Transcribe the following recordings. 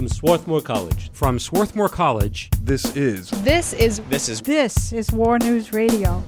Swarthmore College. From Swarthmore College, This is War News Radio.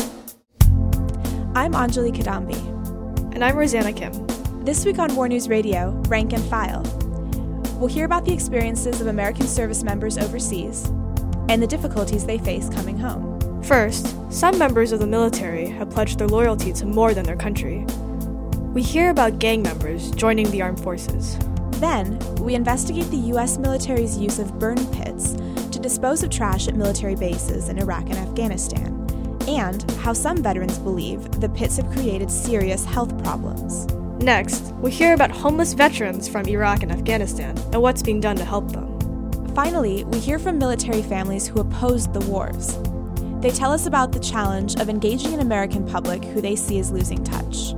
I'm Anjali Kadambi. And I'm Rosanna Kim. This week on War News Radio, Rank and File. We'll hear about the experiences of American service members overseas and the difficulties they face coming home. First, some members of the military have pledged their loyalty to more than their country. We hear about gang members joining the armed forces. Then, we investigate the U.S. military's use of burn pits to dispose of trash at military bases in Iraq and Afghanistan, and how some veterans believe the pits have created serious health problems. Next, we hear about homeless veterans from Iraq and Afghanistan and what's being done to help them. Finally, we hear from military families who opposed the wars. They tell us about the challenge of engaging an American public who they see as losing touch.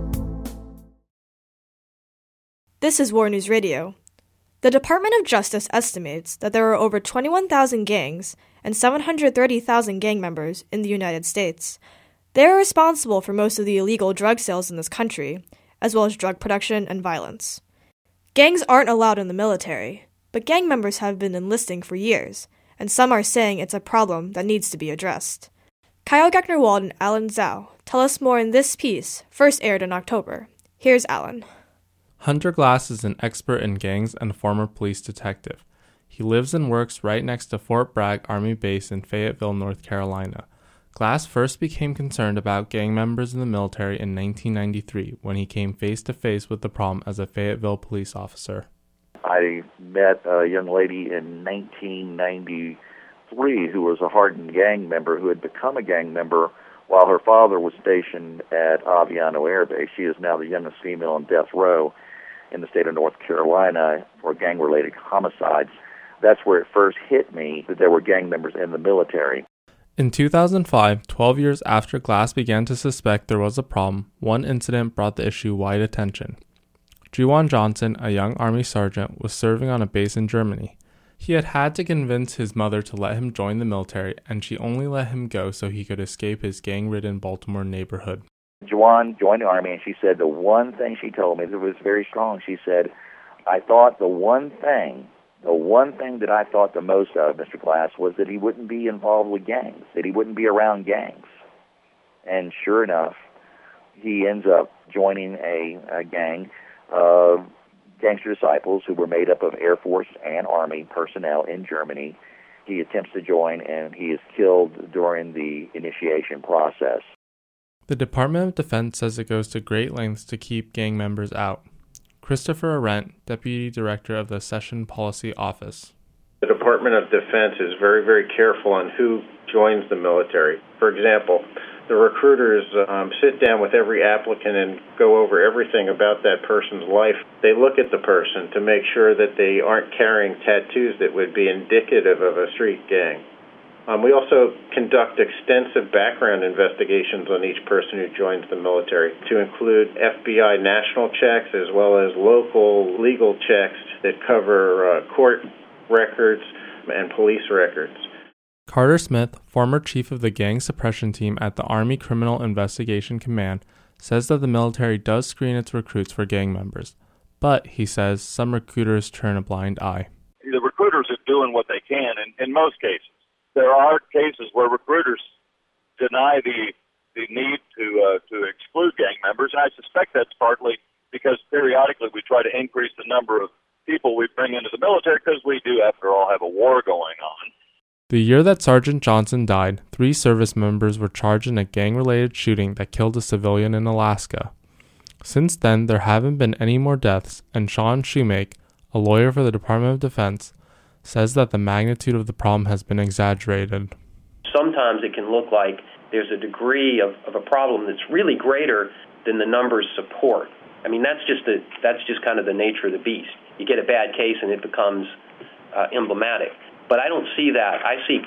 This is War News Radio. The Department of Justice estimates that there are over 21,000 gangs and 730,000 gang members in the United States. They are responsible for most of the illegal drug sales in this country, as well as drug production and violence. Gangs aren't allowed in the military, but gang members have been enlisting for years, and some are saying it's a problem that needs to be addressed. Kyle Geckner-Wald and Alan Zhao tell us more in this piece, first aired in October. Here's Alan. Hunter Glass is an expert in gangs and a former police detective. He lives and works right next to Fort Bragg Army Base in Fayetteville, North Carolina. Glass first became concerned about gang members in the military in 1993 when he came face-to-face with the problem as a Fayetteville police officer. I met a young lady in 1993 who was a hardened gang member who had become a gang member while her father was stationed at Aviano Air Base. She is now the youngest female on death row in the state of North Carolina for gang-related homicides. That's where it first hit me that there were gang members in the military. In 2005, 12 years after Glass began to suspect there was a problem, one incident brought the issue wide attention. Juwan Johnson, a young Army sergeant, was serving on a base in Germany. He had to convince his mother to let him join the military, and she only let him go so he could escape his gang-ridden Baltimore neighborhood. Juwan joined the Army, and she said the one thing she told me that was very strong. She said, I thought the one thing that I thought the most of Mr. Glass was that he wouldn't be involved with gangs, that he wouldn't be around gangs. And sure enough, he ends up joining a gang of gangster disciples who were made up of Air Force and Army personnel in Germany. He attempts to join, and he is killed during the initiation process. The Department of Defense says it goes to great lengths to keep gang members out. Christopher Arendt, Deputy Director of the Session Policy Office. The Department of Defense is very, very careful on who joins the military. For example, the recruiters sit down with every applicant and go over everything about that person's life. They look at the person to make sure that they aren't carrying tattoos that would be indicative of a street gang. We also conduct extensive background investigations on each person who joins the military, to include FBI national checks as well as local legal checks that cover court records and police records. Carter Smith, former chief of the gang suppression team at the Army Criminal Investigation Command, says that the military does screen its recruits for gang members. But, he says, some recruiters turn a blind eye. The recruiters are doing what they can in most cases. There are cases where recruiters deny the need to exclude gang members, and I suspect that's partly because periodically we try to increase the number of people we bring into the military because we do, after all, have a war going on. The year that Sergeant Johnson died, 3 service members were charged in a gang-related shooting that killed a civilian in Alaska. Since then, there haven't been any more deaths, and Sean Shoemake, a lawyer for the Department of Defense, says that the magnitude of the problem has been exaggerated. Sometimes it can look like there's a degree of a problem that's really greater than the numbers support. I mean, that's just kind of the nature of the beast. You get a bad case and it becomes emblematic. But I don't see that. I see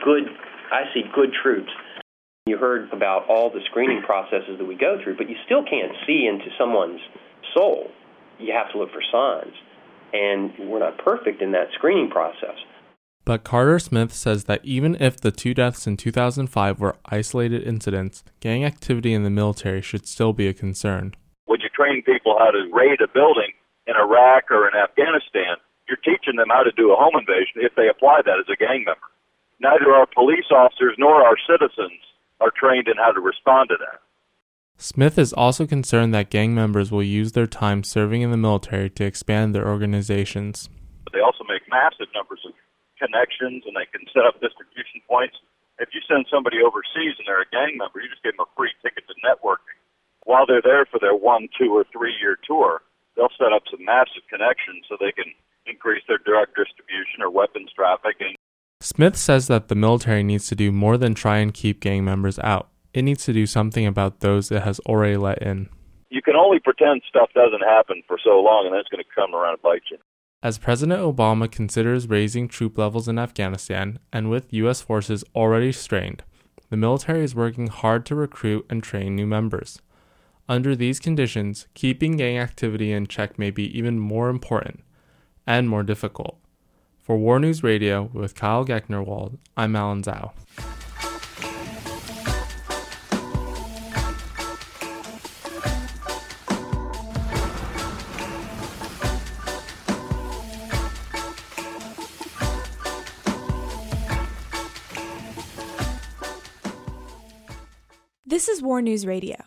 good troops. You heard about all the screening processes that we go through, but you still can't see into someone's soul. You have to look for signs. And we're not perfect in that screening process. But Carter Smith says that even if the 2 deaths in 2005 were isolated incidents, gang activity in the military should still be a concern. Would you train people how to raid a building in Iraq or in Afghanistan? you're teaching them how to do a home invasion if they apply that as a gang member. Neither our police officers nor our citizens are trained in how to respond to that. Smith is also concerned that gang members will use their time serving in the military to expand their organizations. They also make massive numbers of connections, and they can set up distribution points. If you send somebody overseas and they're a gang member, you just give them a free ticket to networking. While they're there for their 1, 2, or 3-year tour, they'll set up some massive connections so they can increase their drug distribution or weapons trafficking. Smith says that the military needs to do more than try and keep gang members out. It needs to do something about those it has already let in. You can only pretend stuff doesn't happen for so long, and then it's going to come around and bite you. As President Obama considers raising troop levels in Afghanistan, and with U.S. forces already strained, the military is working hard to recruit and train new members. Under these conditions, keeping gang activity in check may be even more important and more difficult. For War News Radio with Kyle Gecknerwald, I'm Alan Zhao. This is War News Radio.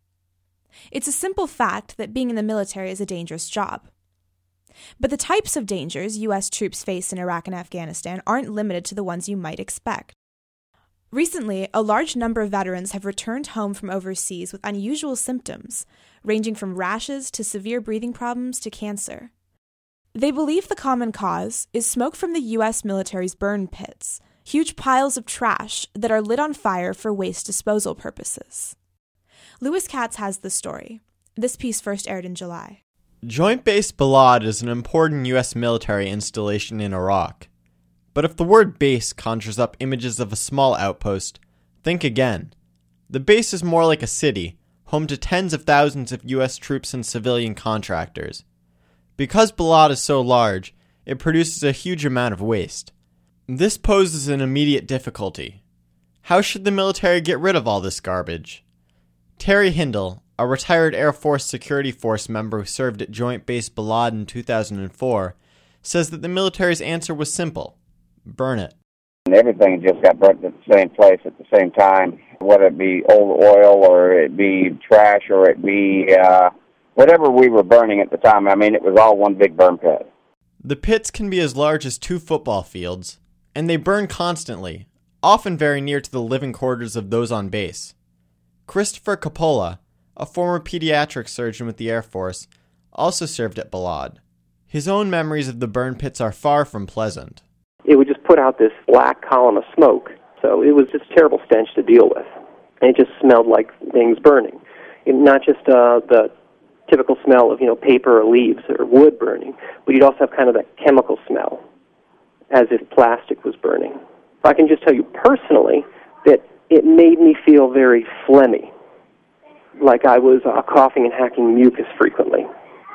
It's a simple fact that being in the military is a dangerous job. But the types of dangers U.S. troops face in Iraq and Afghanistan aren't limited to the ones you might expect. Recently, a large number of veterans have returned home from overseas with unusual symptoms, ranging from rashes to severe breathing problems to cancer. They believe the common cause is smoke from the U.S. military's burn pits, huge piles of trash that are lit on fire for waste disposal purposes. Lewis Katz has the story. This piece first aired in July. Joint Base Balad is an important U.S. military installation in Iraq. But if the word base conjures up images of a small outpost, think again. The base is more like a city, home to tens of thousands of U.S. troops and civilian contractors. Because Balad is so large, it produces a huge amount of waste. This poses an immediate difficulty. How should the military get rid of all this garbage? Terry Hindle, a retired Air Force Security Force member who served at Joint Base Balad in 2004, says that the military's answer was simple: burn it. Everything just got burnt at the same place at the same time, whether it be old oil or it be trash or it be whatever we were burning at the time. I mean, it was all one big burn pit. The pits can be as large as 2 football fields, and they burn constantly, often very near to the living quarters of those on base. Christopher Coppola, a former pediatric surgeon with the Air Force, also served at Balad. His own memories of the burn pits are far from pleasant. It would just put out this black column of smoke, so it was just a terrible stench to deal with. And it just smelled like things burning. And not just the typical smell of, paper or leaves or wood burning, but you'd also have kind of that chemical smell, as if plastic was burning. I can just tell you personally that it made me feel very phlegmy, like I was coughing and hacking mucus frequently,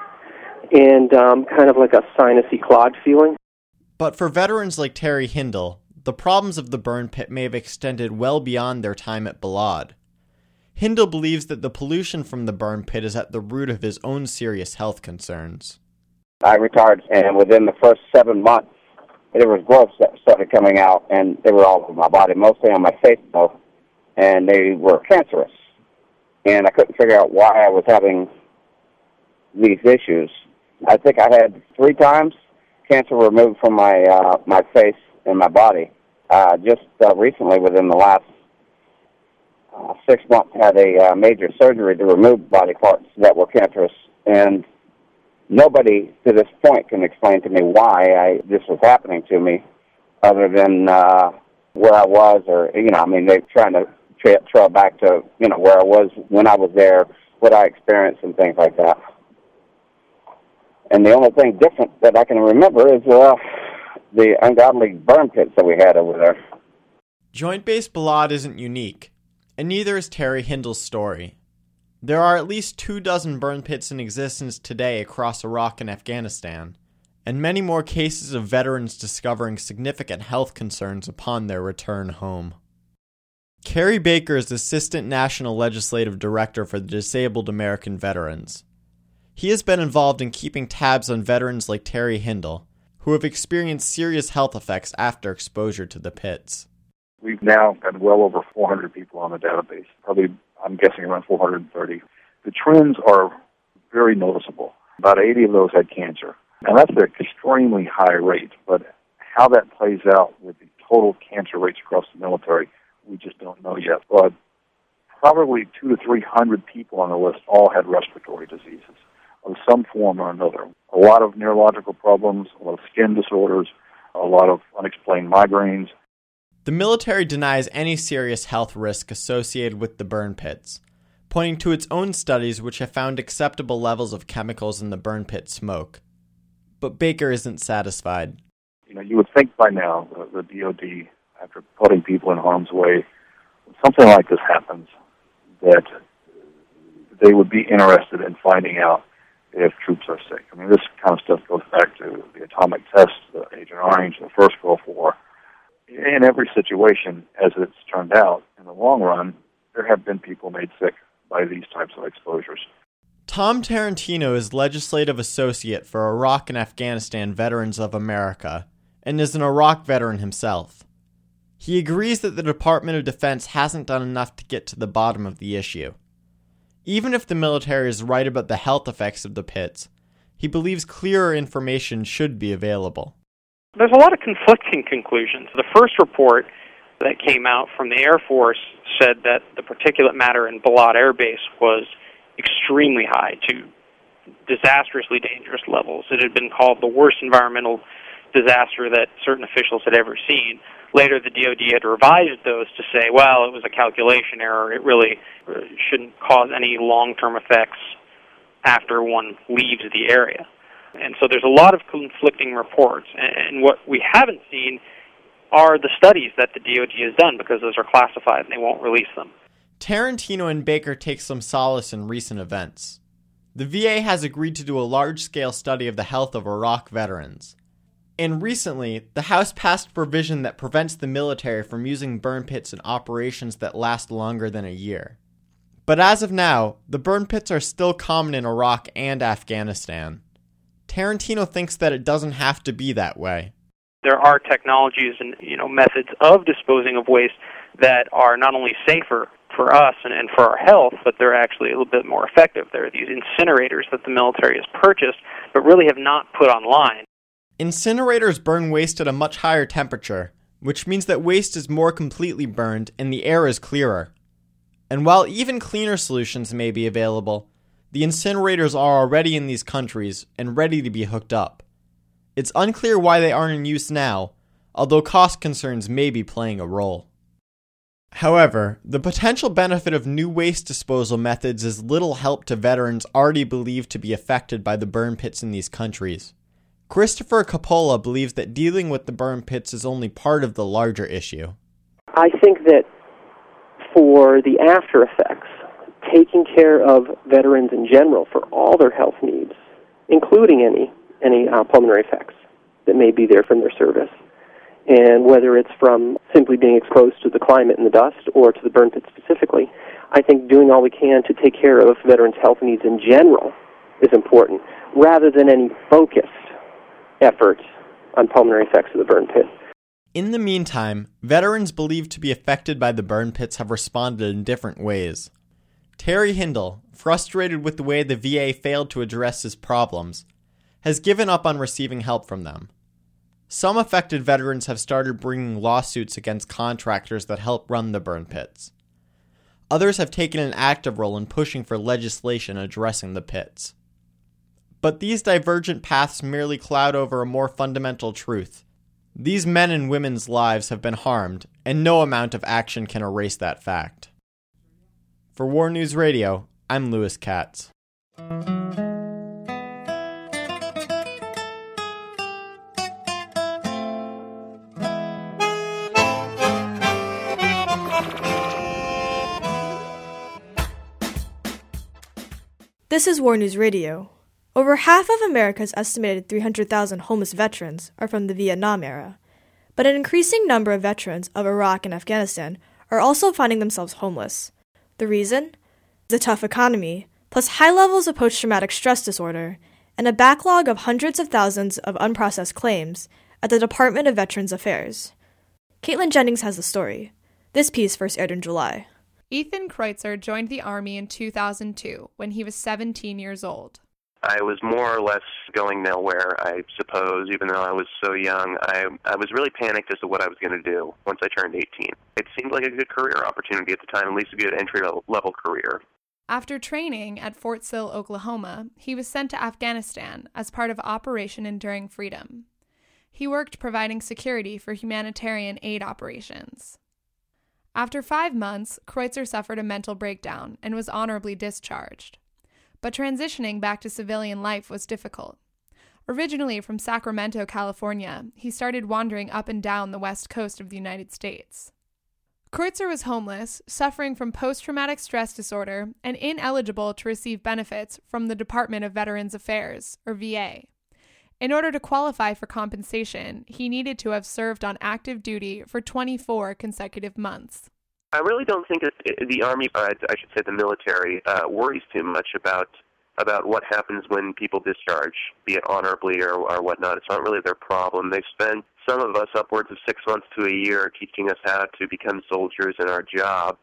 and kind of like a sinusy clogged feeling. But for veterans like Terry Hindle, the problems of the burn pit may have extended well beyond their time at Balad. Hindle believes that the pollution from the burn pit is at the root of his own serious health concerns. I retired, and within the first 7 months, there was growths that started coming out, and they were all over my body, mostly on my face, though, and they were cancerous. And I couldn't figure out why I was having these issues. I think I had 3 times cancer removed from my face and my body. Just recently, within the last 6 months, had a major surgery to remove body parts that were cancerous, and nobody to this point can explain to me why this was happening to me, other than where I was, or they're trying to trail back to where I was when I was there, what I experienced, and things like that. And the only thing different that I can remember is the ungodly burn pits that we had over there. Joint Base Balad isn't unique, and neither is Terry Hindle's story. There are at least 24 burn pits in existence today across Iraq and Afghanistan, and many more cases of veterans discovering significant health concerns upon their return home. Carrie Baker is Assistant National Legislative Director for the Disabled American Veterans. He has been involved in keeping tabs on veterans like Terry Hindle, who have experienced serious health effects after exposure to the pits. We've now got well over 400 people on the database, probably, I'm guessing, around 430. The trends are very noticeable. About 80 of those had cancer. Now, that's an extremely high rate, but how that plays out with the total cancer rates across the military, we just don't know yet. But probably 200 to 300 people on the list all had respiratory diseases of some form or another. A lot of neurological problems, a lot of skin disorders, a lot of unexplained migraines. The military denies any serious health risk associated with the burn pits, pointing to its own studies which have found acceptable levels of chemicals in the burn pit smoke. But Baker isn't satisfied. You would think by now the DOD, after putting people in harm's way, when something like this happens, that they would be interested in finding out if troops are sick. I mean, this kind of stuff goes back to the atomic tests, Agent Orange, the first Gulf War. In every situation, as it's turned out, in the long run, there have been people made sick by these types of exposures. Tom Tarantino is Legislative Associate for Iraq and Afghanistan Veterans of America, and is an Iraq veteran himself. He agrees that the Department of Defense hasn't done enough to get to the bottom of the issue. Even if the military is right about the health effects of the pits, he believes clearer information should be available. There's a lot of conflicting conclusions. The first report that came out from the Air Force said that the particulate matter in Balad Air Base was extremely high, to disastrously dangerous levels. It had been called the worst environmental disaster that certain officials had ever seen. Later, the DOD had revised those to say, well, it was a calculation error. It really shouldn't cause any long-term effects after one leaves the area. And so there's a lot of conflicting reports. And what we haven't seen are the studies that the DOD has done, because those are classified and they won't release them. Tarantino and Baker take some solace in recent events. The VA has agreed to do a large-scale study of the health of Iraq veterans. And recently, the House passed a provision that prevents the military from using burn pits in operations that last longer than a year. But as of now, the burn pits are still common in Iraq and Afghanistan. Tarantino thinks that it doesn't have to be that way. There are technologies and methods of disposing of waste that are not only safer for us and for our health, but they're actually a little bit more effective. There are these incinerators that the military has purchased, but really have not put online. Incinerators burn waste at a much higher temperature, which means that waste is more completely burned and the air is clearer. And while even cleaner solutions may be available, the incinerators are already in these countries and ready to be hooked up. It's unclear why they aren't in use now, although cost concerns may be playing a role. However, the potential benefit of new waste disposal methods is little help to veterans already believed to be affected by the burn pits in these countries. Christopher Coppola believes that dealing with the burn pits is only part of the larger issue. I think that for the after effects, taking care of veterans in general for all their health needs, including any pulmonary effects that may be there from their service, and whether it's from simply being exposed to the climate and the dust or to the burn pit specifically, I think doing all we can to take care of veterans' health needs in general is important, rather than any focused effort on pulmonary effects of the burn pit. In the meantime, veterans believed to be affected by the burn pits have responded in different ways. Terry Hindle, frustrated with the way the VA failed to address his problems, has given up on receiving help from them. Some affected veterans have started bringing lawsuits against contractors that help run the burn pits. Others have taken an active role in pushing for legislation addressing the pits. But these divergent paths merely cloud over a more fundamental truth. These men and women's lives have been harmed, and no amount of action can erase that fact. For War News Radio, I'm Lewis Katz. This is War News Radio. Over half of America's estimated 300,000 homeless veterans are from the Vietnam era, but an increasing number of veterans of Iraq and Afghanistan are also finding themselves homeless. The reason? The tough economy, plus high levels of post-traumatic stress disorder, and a backlog of hundreds of thousands of unprocessed claims at the Department of Veterans Affairs. Caitlin Jennings has the story. This piece first aired in July. Ethan Kreutzer joined the Army in 2002 when he was 17 years old. I was more or less going nowhere, I suppose, even though I was so young. I was really panicked as to what I was going to do once I turned 18. It seemed like a good career opportunity at the time, at least a good entry-level career. After training at Fort Sill, Oklahoma, he was sent to Afghanistan as part of Operation Enduring Freedom. He worked providing security for humanitarian aid operations. After 5 months, Kreutzer suffered a mental breakdown and was honorably discharged. But transitioning back to civilian life was difficult. Originally from Sacramento, California, he started wandering up and down the west coast of the United States. Kreutzer was homeless, suffering from post-traumatic stress disorder, and ineligible to receive benefits from the Department of Veterans Affairs, or VA. In order to qualify for compensation, he needed to have served on active duty for 24 consecutive months. I really don't think that the Army, I should say the military, worries too much about what happens when people discharge, be it honorably or whatnot. It's not really their problem. They've spent, some of us, upwards of 6 months to a year teaching us how to become soldiers in our jobs.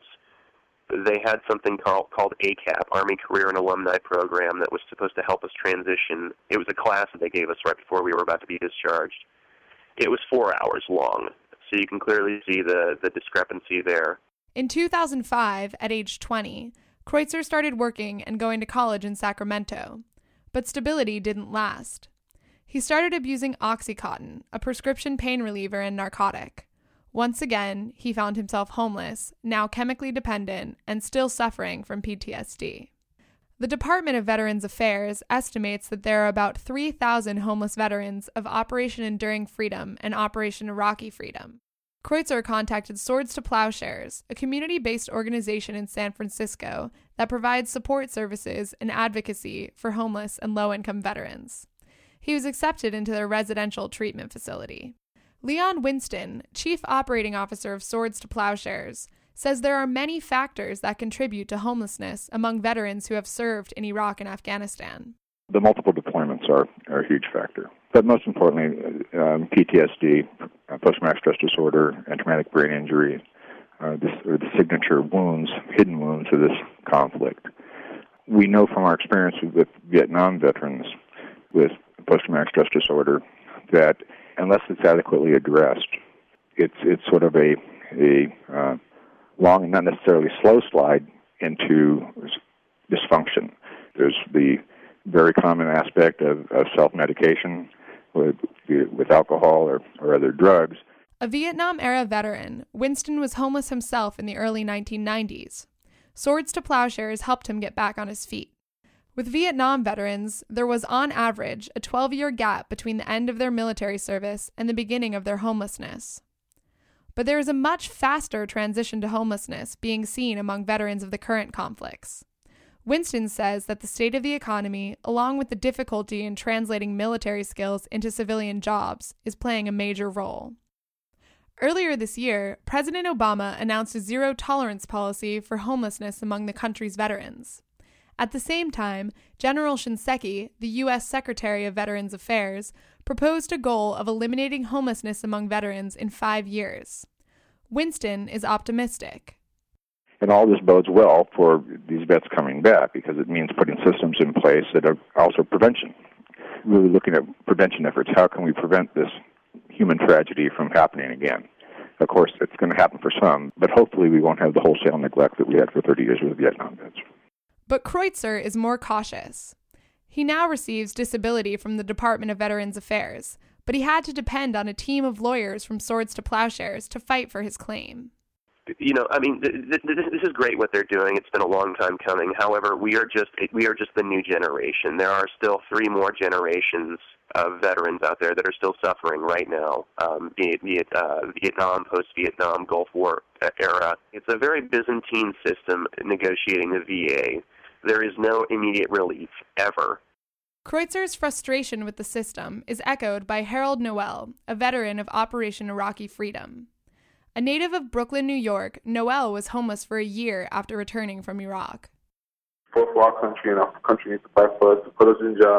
They had something called ACAP, Army Career and Alumni Program, that was supposed to help us transition. It was a class that they gave us right before we were about to be discharged. It was 4 hours long, so you can clearly see the discrepancy there. In 2005, at age 20, Kreutzer started working and going to college in Sacramento, but stability didn't last. He started abusing Oxycontin, a prescription pain reliever and narcotic. Once again, he found himself homeless, now chemically dependent, and still suffering from PTSD. The Department of Veterans Affairs estimates that there are about 3,000 homeless veterans of Operation Enduring Freedom and Operation Iraqi Freedom. Kreutzer contacted Swords to Plowshares, a community-based organization in San Francisco that provides support services and advocacy for homeless and low-income veterans. He was accepted into their residential treatment facility. Leon Winston, Chief Operating Officer of Swords to Plowshares, says there are many factors that contribute to homelessness among veterans who have served in Iraq and Afghanistan. The multiple deployments are a huge factor. But most importantly, PTSD, post-traumatic stress disorder, and traumatic brain injury, the signature wounds, hidden wounds of this conflict. We know from our experience with Vietnam veterans with post-traumatic stress disorder that unless it's adequately addressed, it's sort of a long and not necessarily slow slide into dysfunction. There's the very common aspect of self-medication with alcohol or other drugs. A Vietnam-era veteran, Winston was homeless himself in the early 1990s. Swords to Plowshares helped him get back on his feet. With Vietnam veterans, there was on average a 12-year gap between the end of their military service and the beginning of their homelessness. But there is a much faster transition to homelessness being seen among veterans of the current conflicts. Winston says that the state of the economy, along with the difficulty in translating military skills into civilian jobs, is playing a major role. Earlier this year, President Obama announced a zero-tolerance policy for homelessness among the country's veterans. At the same time, General Shinseki, the U.S. Secretary of Veterans Affairs, proposed a goal of eliminating homelessness among veterans in 5 years. Winston is optimistic. And all this bodes well for these vets coming back because it means putting systems in place that are also prevention. Really looking at prevention efforts. How can we prevent this human tragedy from happening again? Of course, it's going to happen for some, but hopefully we won't have the wholesale neglect that we had for 30 years with Vietnam vets. But Kreutzer is more cautious. He now receives disability from the Department of Veterans Affairs, but he had to depend on a team of lawyers from Swords to Plowshares to fight for his claim. You know, I mean, this is great what they're doing. It's been a long time coming. However, we are just the new generation. There are still 3 more generations of veterans out there that are still suffering right now, be it Vietnam, post-Vietnam, Gulf War era. It's a very Byzantine system negotiating the VA. There is no immediate relief, ever. Kreutzer's frustration with the system is echoed by Harold Noel, a veteran of Operation Iraqi Freedom. A native of Brooklyn, New York, Noel was homeless for a year after returning from Iraq. For our country, and our country needs to fight for us, to put us in jobs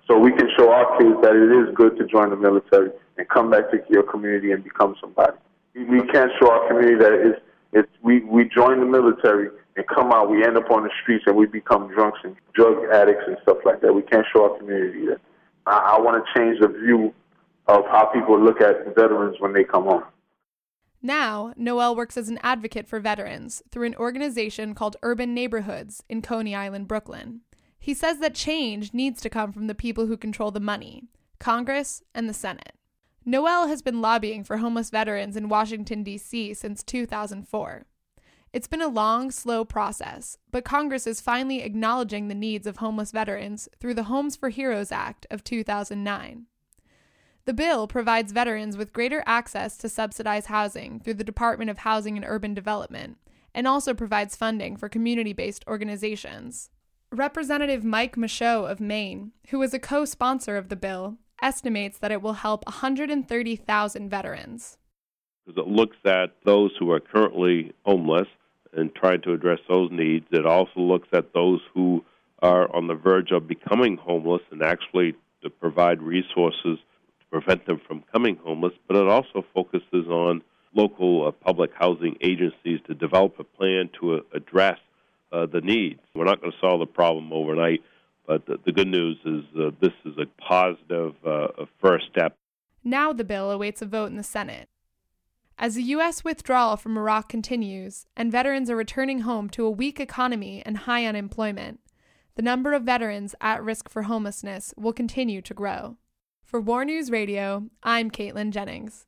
So we can show our kids that it is good to join the military and come back to your community and become somebody. We can't show our community that we join the military and come out, we end up on the streets and we become drunks and drug addicts and stuff like that. We can't show our community that. I want to change the view of how people look at veterans when they come home. Now, Noel works as an advocate for veterans through an organization called Urban Neighborhoods in Coney Island, Brooklyn. He says that change needs to come from the people who control the money, Congress and the Senate. Noel has been lobbying for homeless veterans in Washington, D.C. since 2004. It's been a long, slow process, but Congress is finally acknowledging the needs of homeless veterans through the Homes for Heroes Act of 2009. The bill provides veterans with greater access to subsidized housing through the Department of Housing and Urban Development, and also provides funding for community-based organizations. Representative Mike Michaud of Maine, who is a co-sponsor of the bill, estimates that it will help 130,000 veterans. Because it looks at those who are currently homeless and trying to address those needs. It also looks at those who are on the verge of becoming homeless and actually to provide resources to prevent them from becoming homeless. But it also focuses on local public housing agencies to develop a plan to address the needs. We're not going to solve the problem overnight, but the good news is this is a positive first step. Now the bill awaits a vote in the Senate. As the U.S. withdrawal from Iraq continues and veterans are returning home to a weak economy and high unemployment, the number of veterans at risk for homelessness will continue to grow. For War News Radio, I'm Caitlin Jennings.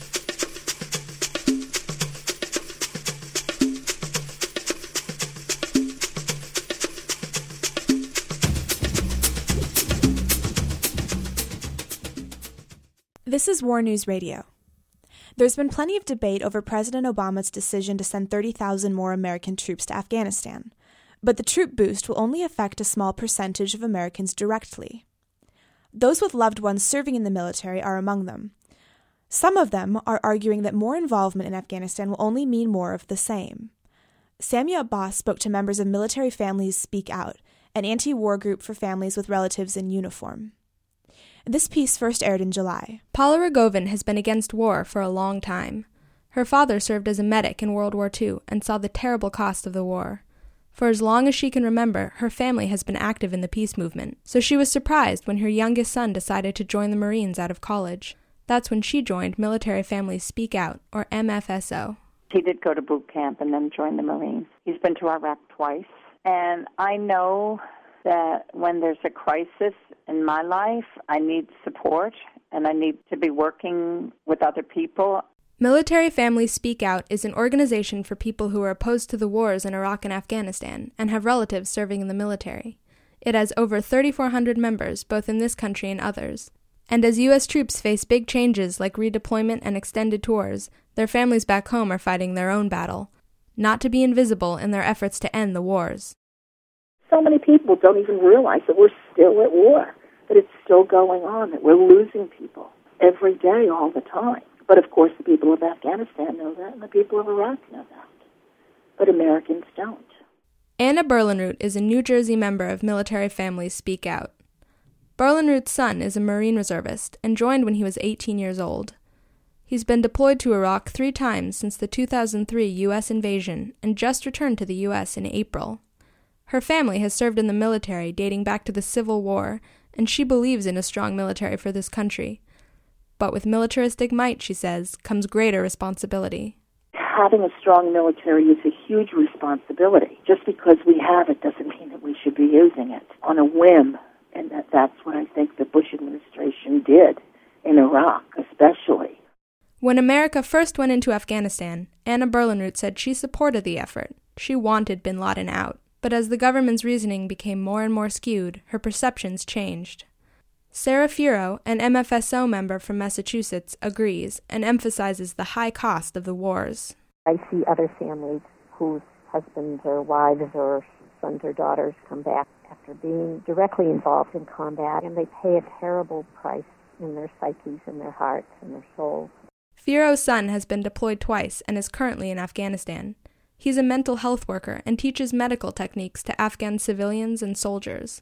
This is War News Radio. There's been plenty of debate over President Obama's decision to send 30,000 more American troops to Afghanistan, but the troop boost will only affect a small percentage of Americans directly. Those with loved ones serving in the military are among them. Some of them are arguing that more involvement in Afghanistan will only mean more of the same. Samia Abbas spoke to members of Military Families Speak Out, an anti-war group for families with relatives in uniform. This piece first aired in July. Paula Rogovin has been against war for a long time. Her father served as a medic in World War II and saw the terrible cost of the war. For as long as she can remember, her family has been active in the peace movement, so she was surprised when her youngest son decided to join the Marines out of college. That's when she joined Military Families Speak Out, or MFSO. He did go to boot camp and then join the Marines. He's been to Iraq twice, and I know that when there's a crisis in my life, I need support and I need to be working with other people. Military Families Speak Out is an organization for people who are opposed to the wars in Iraq and Afghanistan and have relatives serving in the military. It has over 3,400 members, both in this country and others. And as U.S. troops face big changes like redeployment and extended tours, their families back home are fighting their own battle, not to be invisible in their efforts to end the wars. So many people don't even realize that we're still at war, that it's still going on, that we're losing people every day, all the time. But of course the people of Afghanistan know that, and the people of Iraq know that. But Americans don't. Anna Berlenroot is a New Jersey member of Military Families Speak Out. Berlenroot's son is a Marine reservist and joined when he was 18 years old. He's been deployed to Iraq 3 times since the 2003 U.S. invasion and just returned to the U.S. in April. Her family has served in the military dating back to the Civil War, and she believes in a strong military for this country. But with militaristic might, she says, comes greater responsibility. Having a strong military is a huge responsibility. Just because we have it doesn't mean that we should be using it on a whim. And that's what I think the Bush administration did in Iraq, especially. When America first went into Afghanistan, Anna Berlenroot said she supported the effort. She wanted bin Laden out. But as the government's reasoning became more and more skewed, her perceptions changed. Sarah Furo, an MFSO member from Massachusetts, agrees and emphasizes the high cost of the wars. I see other families whose husbands or wives or sons or daughters come back after being directly involved in combat, and they pay a terrible price in their psyches and their hearts and their souls. Furo's son has been deployed twice and is currently in Afghanistan. He's a mental health worker and teaches medical techniques to Afghan civilians and soldiers.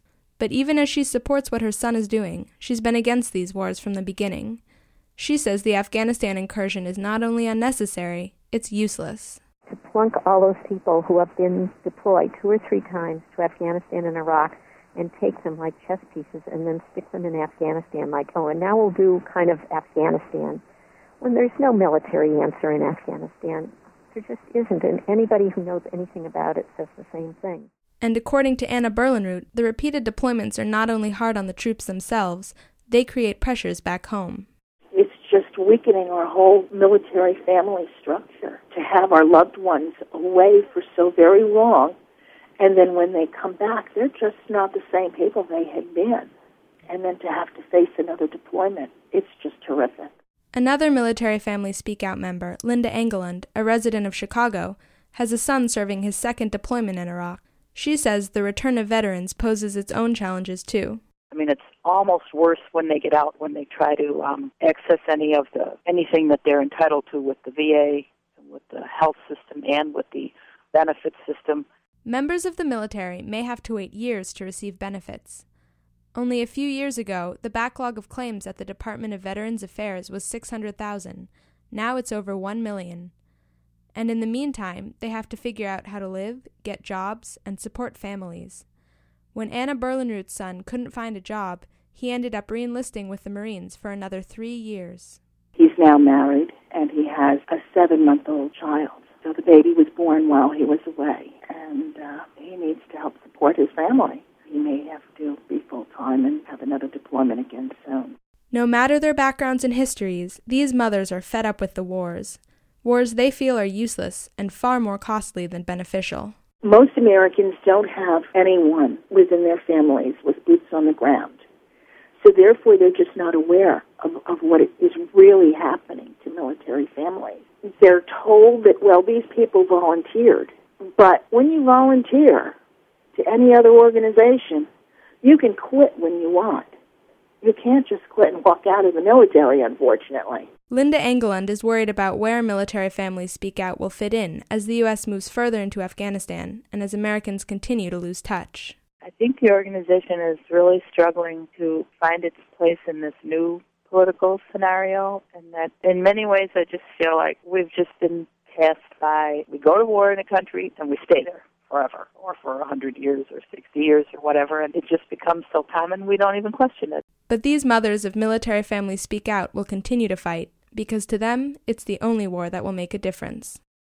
But even as she supports what her son is doing, she's been against these wars from the beginning. She says the Afghanistan incursion is not only unnecessary, it's useless. To plunk all those people who have been deployed 2 or 3 times to Afghanistan and Iraq and take them like chess pieces and then stick them in Afghanistan like, oh, and now we'll do kind of Afghanistan, when there's no military answer in Afghanistan. There just isn't, and anybody who knows anything about it says the same thing. And according to Anna Berlenroot, the repeated deployments are not only hard on the troops themselves, they create pressures back home. It's just weakening our whole military family structure to have our loved ones away for so very long, and then when they come back, they're just not the same people they had been. And then to have to face another deployment, it's just horrific. Another Military Family Speak Out member, Linda Engeland, a resident of Chicago, has a son serving his 2nd deployment in Iraq. She says the return of veterans poses its own challenges too. I mean, it's almost worse when they get out, when they try to access anything that they're entitled to with the VA, with the health system, and with the benefits system. Members of the military may have to wait years to receive benefits. Only a few years ago, the backlog of claims at the Department of Veterans Affairs was 600,000. Now it's over 1 million. And in the meantime, they have to figure out how to live, get jobs, and support families. When Anna Berlenroot's son couldn't find a job, he ended up re-enlisting with the Marines for another 3 years. He's now married, and he has a 7-month-old child. So the baby was born while he was away, and he needs to help support his family. He may have to be full-time and have another deployment again soon. No matter their backgrounds and histories, these mothers are fed up with the wars. Wars they feel are useless and far more costly than beneficial. Most Americans don't have anyone within their families with boots on the ground. So therefore, they're just not aware of what is really happening to military families. They're told that, well, these people volunteered. But when you volunteer to any other organization, you can quit when you want. You can't just quit and walk out of the military, unfortunately. Linda Engeland is worried about where Military Families Speak Out will fit in as the U.S. moves further into Afghanistan and as Americans continue to lose touch. I think the organization is really struggling to find its place in this new political scenario, and that in many ways I just feel like we've just been passed by. We go to war in a country and we stay there forever, or for 100 years or 60 years or whatever, and it just becomes so common we don't even question it. But these mothers of Military Families Speak Out will continue to fight, because to them, it's the only war that will make a difference.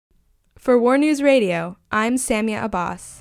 For War News Radio, I'm Samia Abbas.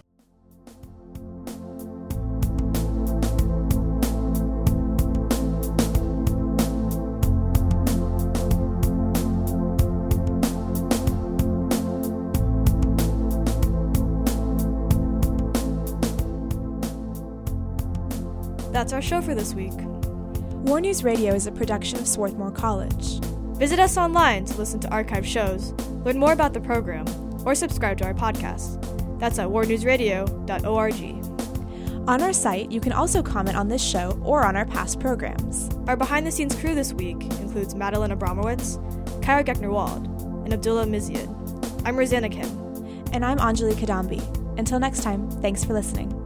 That's our show for this week. War News Radio is a production of Swarthmore College. Visit us online to listen to archive shows, learn more about the program, or subscribe to our podcast. That's at warnewsradio.org. On our site, you can also comment on this show or on our past programs. Our behind-the-scenes crew this week includes Madeline Abramowitz, Kyra Geckner-Wald, and Abdullah Mizyad. I'm Rosanna Kim. And I'm Anjali Kadambi. Until next time, thanks for listening.